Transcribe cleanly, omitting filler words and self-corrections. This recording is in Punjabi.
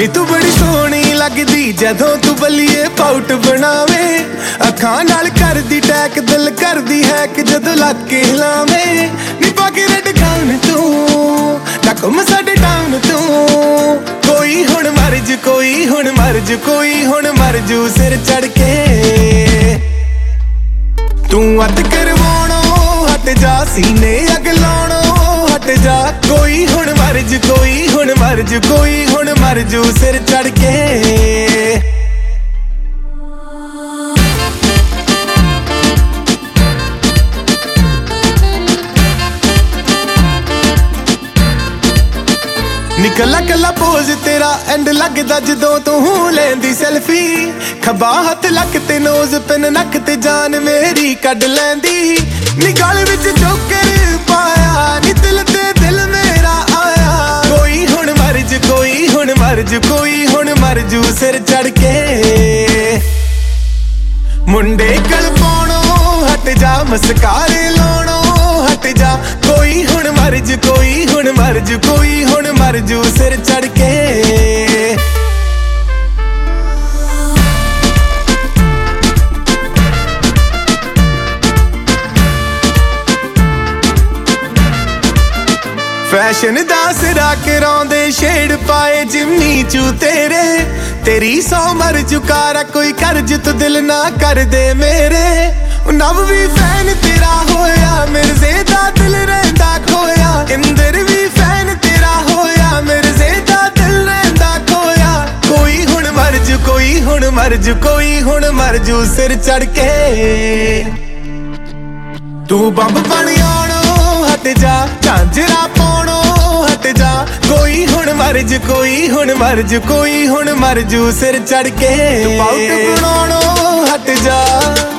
ਨੀ ਤੂੰ ਬੜੀ ਸੋਹਣੀ ਲੱਗਦੀ ਜਦੋਂ ਤੂੰ ਬੱਲੀਏ ਪਾਊਟ ਬਣਾਵੇ ਅੱਖਾਂ ਨਾਲ ਕਰਦੀ ਟੈਕ ਦਿਲ ਕਰਦੀ ਹੈ ਕਿ ਜਦੋਂ ਲੱਗ ਕੇ ਹਿਲਾਵੇਂ ਨੀ ਪਾ ਕੇ ਰੈਡ ਗਾਊਨ ਤੂੰ ਨਾ ਘੁੰਮ ਸਾਡੇ ਟਾਊਨ ਤੂੰ ਕੋਈ ਹੁਣ ਮਰ ਜੂ ਕੋਈ ਹੁਣ ਮਰ ਜੂ ਕੋਈ ਹੁਣ ਮਰ ਜੂ ਸਿਰ ਚੜ ਕੇ ਤੂੰ ਅੱਤ ਕਰਵਾਉਣੋਂ ਹਟ ਜਾ ਸੀਨੇ ਅੱਗ ਲਾਉਣੋਂ ਹਟ ਜਾ ਕੋਈ ਹੁਣ ਮਰ ਜੂ ਕੋਈ ਹੁਣ ਮਰ ਜੂ ਕੋਈ ਹੁਣ ਮਰ ਜੂ ਸਿਰ ਚੜ ਕੇ ਨੀ ਕੱਲਾ ਕੱਲਾ ਪੋਜ਼ ਤੇਰਾ ਐਂਡ ਲੱਗਦਾ ਜਦੋਂ ਤੂੰ ਲੈਂਦੀ ਸੈਲਫੀ ਖੱਬਾ ਹੱਥ ਲੱਕ ਤੇ ਨੋਜ਼ ਪਿੰਨ ਨੱਕ ਤੇ ਜਾਨ ਮੇਰੀ ਕੱਢ ਲੈਂਦੀ ਨੀ ਗਲ ਵਿੱਚ ਜੋਕਰ ਪਾਇਆ ਨੀ ਦਿਲ ਤੇ ਦਿਲ ਮੇਰਾ ਆਇਆ ਕੋਈ ਹੁਣ ਮਰ ਜੂ ਕੋਈ ਹੁਣ ਮਰ ਜੂ ਕੋਈ ਹੁਣ ਮਰ ਜੂ ਸਿਰ ਚੜ ਕੇ ਮੁੰਡੇ ਗਲ ਪਾਉਣੋਂ ਹਟ ਜਾ ਮਸਕਾਰੇ ਲਾਉਣੋਂ ਹਟ ਜਾ ਕੋਈ ਹੁਣ ਮਰ ਜੂ ਕੋਈ ਹੁਣ ਮਰ ਜੂ ਕੋਈ ਹੁਣ ਮਰ ਜੂ ਸਿਰ ਚੜ ਕੇ ਫੈਸ਼ਨ ਦਾ ਸਿਰਾ ਕਰਾਉਂਦੇ ਸ਼ੇਡ ਪਾਏ ਜਿੰਨੀ ਚੂ ਤੇਰੀ ਸੌ ਮਰ ਚੁਕਾਰਾ ਕੋਈ ਕਰਜ ਤੂੰ ਦਿਲ ਨਾ ਕਰ ਦੇ ਮੇਰੇ ਨਵ ਵੀ ਫੈਨ ਤੇਰਾ ਹੋਇਆ ਮਿਰਜ਼ੇ ਦਾ ਦਿਲ ਰਹਿੰਦਾ ਖੋਇਆ ਇੰਦਰ ਵੀ ਫੈਨ ਤੇਰਾ ਹੋਇਆ ਮਿਰਜ਼ੇ ਦਾ ਦਿਲ ਰਹਿੰਦਾ ਖੋਇਆ ਕੋਈ ਹੁਣ ਮਰ ਜੂ ਕੋਈ ਹੁਣ ਮਰ ਜੂ ਕੋਈ ਹੁਣ ਮਰ ਜੂ ਸਿਰ ਚੜ ਕੇ ਤੂੰ ਬੰਬ ਬਣ ਆਉਣੋਂ ਹਟ ਜਾ ਝਾਂਜਰਾ ਪਾਉਣੋਂ ਹਟ ਜਾ ਕੋਈ ਹੁਣ ਮਰ ਜੂ ਕੋਈ ਹੁਣ ਮਰ ਜੂ ਕੋਈ ਹੁਣ ਮਰ ਜੂ ਸਿਰ ਚੜ ਕੇ ਤੂੰ ਪਾਊਟ ਬਣਾਉਣੋਂ ਹਟ ਜਾ